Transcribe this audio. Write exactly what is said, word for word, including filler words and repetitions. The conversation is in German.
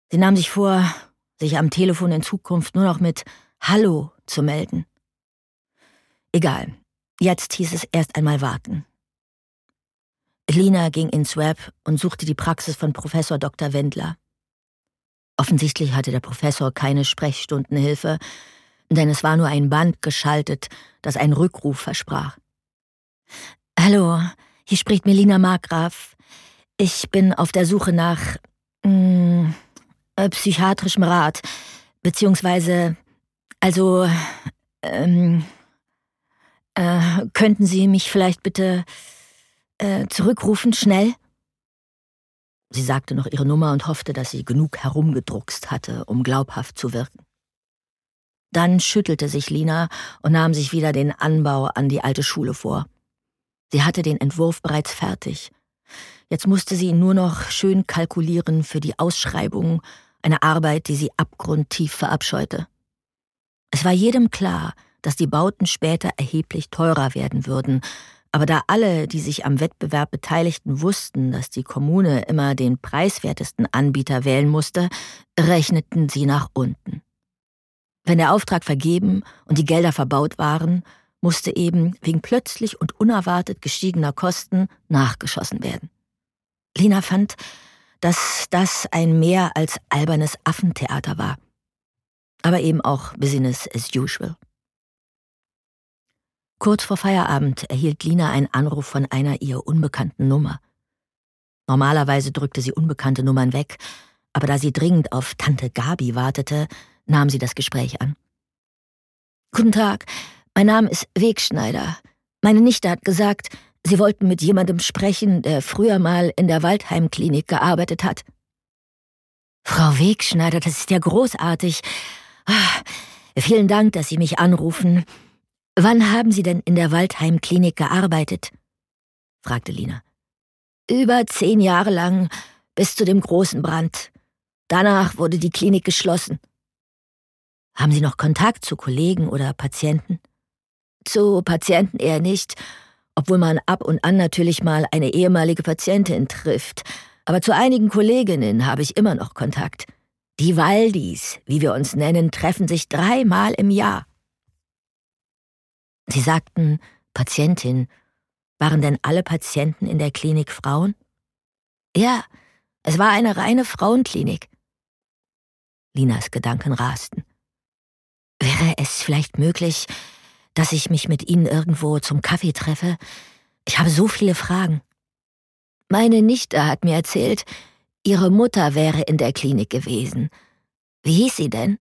Sie nahm sich vor, sich am Telefon in Zukunft nur noch mit Hallo zu melden. Egal, jetzt hieß es erst einmal warten. Lina ging ins Web und suchte die Praxis von Professor Doktor Wendler. Offensichtlich hatte der Professor keine Sprechstundenhilfe, denn es war nur ein Band geschaltet, das einen Rückruf versprach. »Hallo, hier spricht Melina Markgraf. Ich bin auf der Suche nach mh, äh, psychiatrischem Rat, beziehungsweise, also, ähm, äh, könnten Sie mich vielleicht bitte äh, zurückrufen, schnell?« Sie sagte noch ihre Nummer und hoffte, dass sie genug herumgedruckst hatte, um glaubhaft zu wirken. Dann schüttelte sich Lina und nahm sich wieder den Anbau an die alte Schule vor. Sie hatte den Entwurf bereits fertig. Jetzt musste sie ihn nur noch schön kalkulieren für die Ausschreibung, eine Arbeit, die sie abgrundtief verabscheute. Es war jedem klar, dass die Bauten später erheblich teurer werden würden, aber da alle, die sich am Wettbewerb beteiligten, wussten, dass die Kommune immer den preiswertesten Anbieter wählen musste, rechneten sie nach unten. Wenn der Auftrag vergeben und die Gelder verbaut waren, musste eben wegen plötzlich und unerwartet gestiegener Kosten nachgeschossen werden. Lina fand, dass das ein mehr als albernes Affentheater war. Aber eben auch Business as usual. Kurz vor Feierabend erhielt Lina einen Anruf von einer ihr unbekannten Nummer. Normalerweise drückte sie unbekannte Nummern weg, aber da sie dringend auf Tante Gabi wartete, nahm sie das Gespräch an. »Guten Tag, mein Name ist Wegschneider. Meine Nichte hat gesagt, Sie wollten mit jemandem sprechen, der früher mal in der Waldheim-Klinik gearbeitet hat.« »Frau Wegschneider, das ist ja großartig. Ah, vielen Dank, dass Sie mich anrufen. Wann haben Sie denn in der Waldheim-Klinik gearbeitet?« fragte Lina. »Über zehn Jahre lang, bis zu dem großen Brand. Danach wurde die Klinik geschlossen.« »Haben Sie noch Kontakt zu Kollegen oder Patienten?« »Zu Patienten eher nicht, obwohl man ab und an natürlich mal eine ehemalige Patientin trifft. Aber zu einigen Kolleginnen habe ich immer noch Kontakt. Die Waldis, wie wir uns nennen, treffen sich dreimal im Jahr.« Sie sagten Patientin. Waren denn alle Patienten in der Klinik Frauen? »Ja, es war eine reine Frauenklinik.« Linas Gedanken rasten. »Wäre es vielleicht möglich, dass ich mich mit Ihnen irgendwo zum Kaffee treffe? Ich habe so viele Fragen.« »Meine Nichte hat mir erzählt, Ihre Mutter wäre in der Klinik gewesen. Wie hieß sie denn?«